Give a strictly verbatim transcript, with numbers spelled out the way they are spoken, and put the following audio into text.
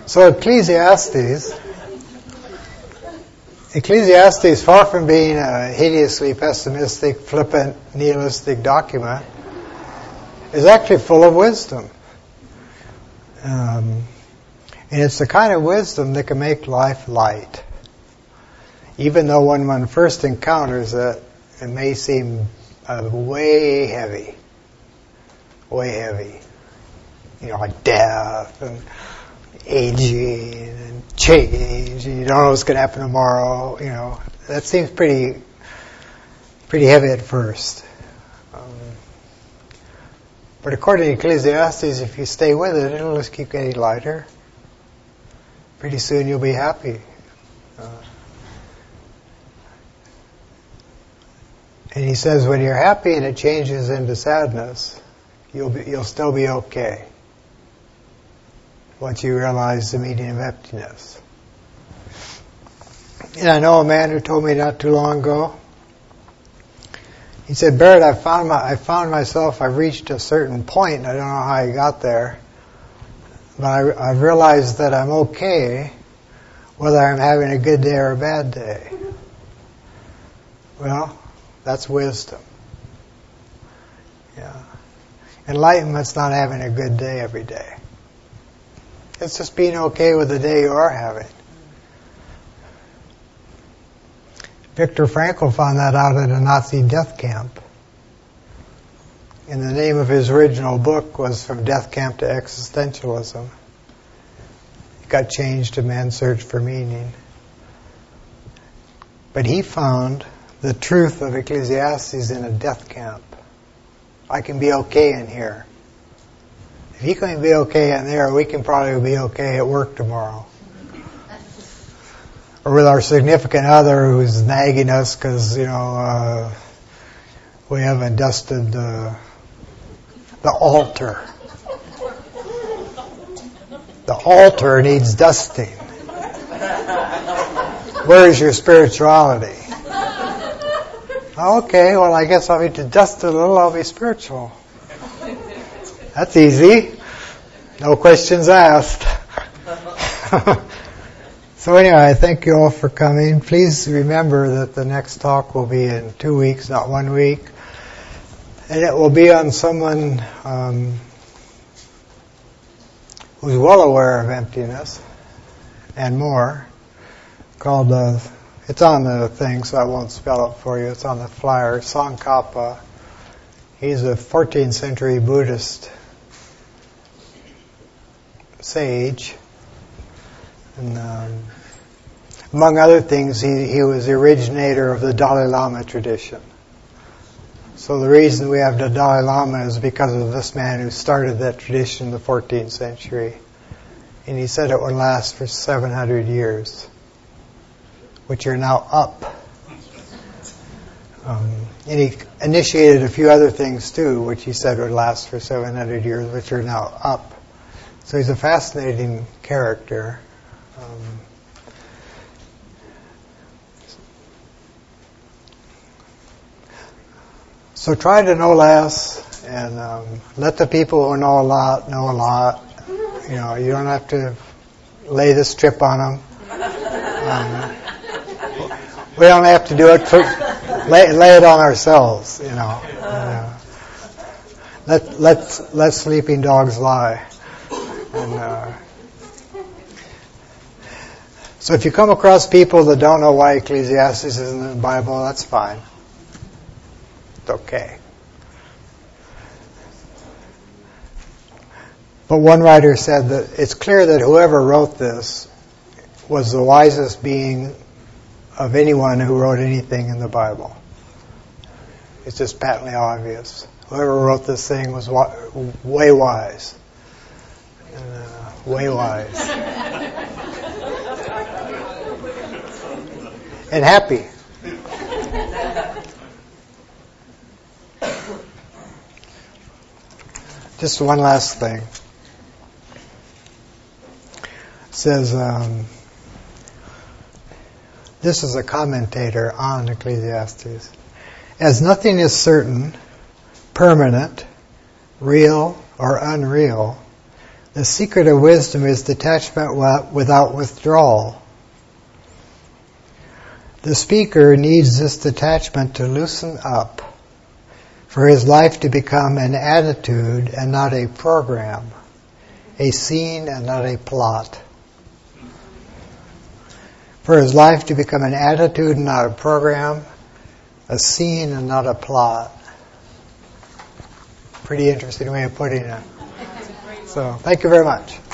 So Ecclesiastes, Ecclesiastes, far from being a hideously pessimistic, flippant, nihilistic document, is actually full of wisdom. Um, and it's the kind of wisdom that can make life light. Even though when one first encounters it, it may seem uh, way heavy. Way heavy. You know, like death and aging and change, and you don't know what's going to happen tomorrow. You know, that seems pretty, pretty heavy at first. Um, but according to Ecclesiastes, if you stay with it, it'll just keep getting lighter. Pretty soon you'll be happy. Uh, and he says, when you're happy and it changes into sadness, you'll be, you'll still be okay. Once you realize the meaning of emptiness. And I know a man who told me not too long ago, he said, Barrett, I found my, I found myself, I've reached a certain point, I don't know how I got there, but I, I've realized that I'm okay whether I'm having a good day or a bad day. Well, that's wisdom. Yeah. Enlightenment's not having a good day every day. It's just being okay with the day you are having. Viktor Frankl found that out at a Nazi death camp. And the name of his original book was From Death Camp to Existentialism. It got changed to Man's Search for Meaning. But he found the truth of Ecclesiastes in a death camp. I can be okay in here. If you can be okay in there, we can probably be okay at work tomorrow. Or with our significant other who's nagging us because, you know, uh, we haven't dusted the, the altar. The altar needs dusting. Where is your spirituality? Okay, well, I guess I'll need to dust it a little, I'll be spiritual. That's easy. No questions asked. So anyway, thank you all for coming. Please remember that the next talk will be in two weeks, not one week. And it will be on someone um, who's well aware of emptiness and more, called, uh, it's on the thing, so I won't spell it for you. It's on the flyer, Tsongkhapa. He's a fourteenth century Buddhist sage, and um, among other things, he, he was the originator of the Dalai Lama tradition. So the reason we have the Dalai Lama is because of this man who started that tradition in the fourteenth century, and he said it would last for seven hundred years, which are now up. Um, and he initiated a few other things too, which he said would last for seven hundred years, which are now up. So he's a fascinating character. Um, so try to know less, and um, let the people who know a lot know a lot. You know, you don't have to lay this trip on them. Um, we don't have to do it. For, lay, lay it on ourselves. You know. Uh, let let let sleeping dogs lie. And, uh, so if you come across people that don't know why Ecclesiastes is in the Bible, that's fine. It's okay. But one writer said that it's clear that whoever wrote this was the wisest being of anyone who wrote anything in the Bible. It's just patently obvious. Whoever wrote this thing was wa- way wise. And, uh, way wise. And happy. Just one last thing. It says, um, this is a commentator on Ecclesiastes. As nothing is certain, permanent, real, or unreal, The secret of wisdom is detachment without withdrawal. The speaker needs this detachment to loosen up, for his life to become an attitude and not a program, a scene and not a plot. For his life to become an attitude and not a program, a scene and not a plot. Pretty interesting way of putting it. So, thank you very much.